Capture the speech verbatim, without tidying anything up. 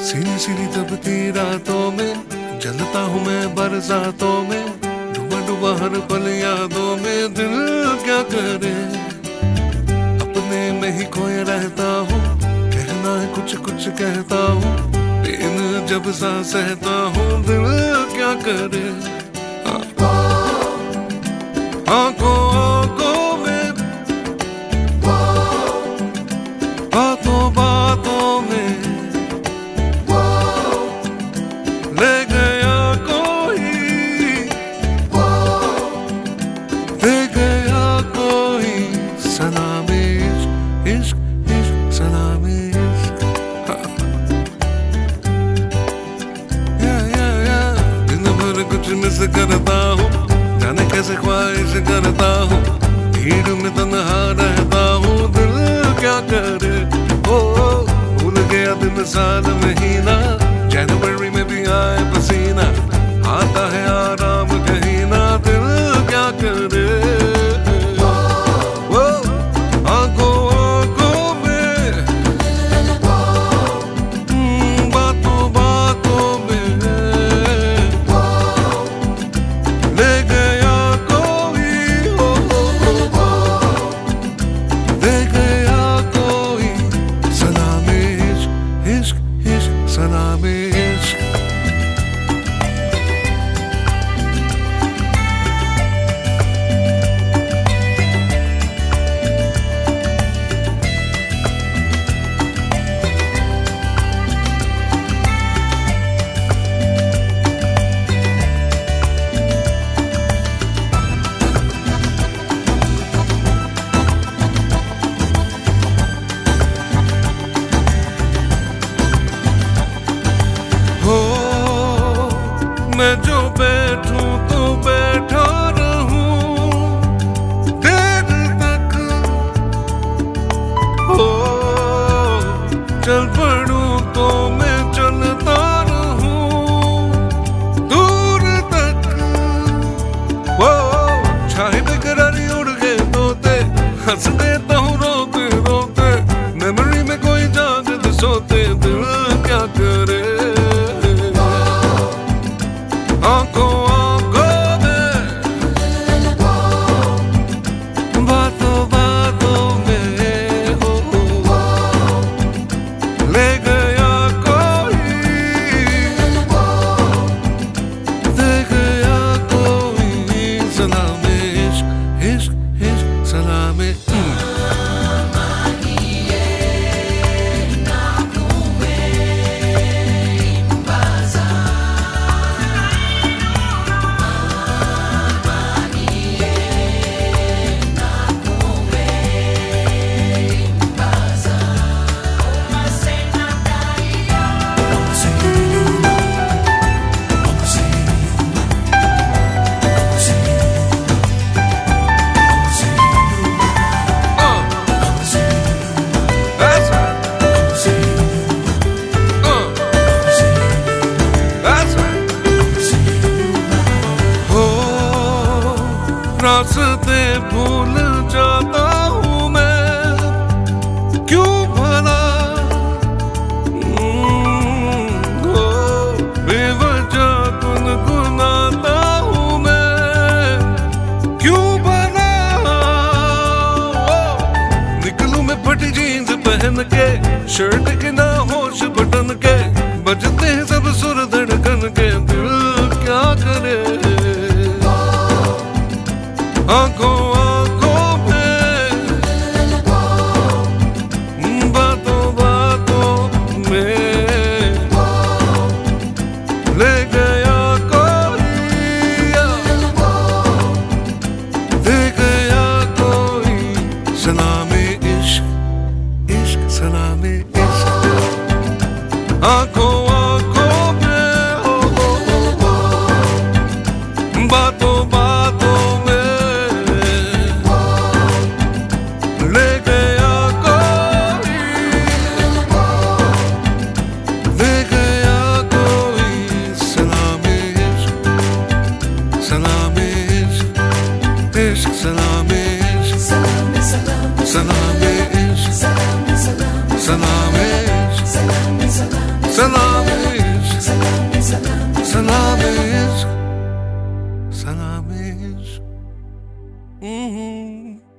सीनी सीनी तपती रातों में जलता हूँ मैं बरसातों में, डूबा डूबा हर पल यादों में। दिल क्या करे, अपने में ही खोए रहता हूँ, कहना है कुछ कुछ कहता हूँ, लेकिन जब सा सहता हूँ दिल क्या करे। आंखों आंखों में, बातों बातों में ले गया कोई, दे गया कोई सलामी इश्क इश्क इश्क सलामी इश्क। या या या दिन भर कुछ मिस करता हूँ, जाने कैसे ख्वाहिश करता हूँ, भीड़ में तन्हा रहता हूँ। दिल क्या करे, ओ भूल गया दिन साल महीना, जनवरी में भी आए पसीना, आता है आराम कहीं ना। दिल क्या करे, ओ आंखों आंखों में, बातों बातों में ले गया कोई, दे गया कोई सलामी इश्क इश्क इश्क सलामी इश्क। मैं जो बैठूं तो बैठा रहूं देर तक, हो चल पड़ूं तो मैं चलता रहूं दूर तक। वो छाए बेकरारी उड़ गए तोते, हंस देता हूँ रोते रोते, मेमोरी में कोई जागते सोते। दिल क्या करे, आंखों आंखों में, बातों बातों में, हो ले गया कोई, दे गया कोई सलामी इश्क इश्क इश्क सलामी। रास्ते भूल जाता हूँ मैं, क्यों भला हो बेवजह गुनगुनाता हूँ मैं, क्यों भला निकलूं मैं फटी जीन्स पहन के, शर्ट के ना होश बटन के, बजते हैं सब सुर धड़कन के। दिल क्या करे, आंखों आंखों में, बातों बातों में ले गया कोई, दे गया कोई सलामी इश्क इश्क सलामी इश्क। आंखों आंखों में, हो बातों बातों में सलामी इश्क सलामी सलामी सलामी इश्क सलामी सलामी सलामी इश्क सलामी सलामी सलाम इश्क, सलाम इश्क, सलाम इश्क।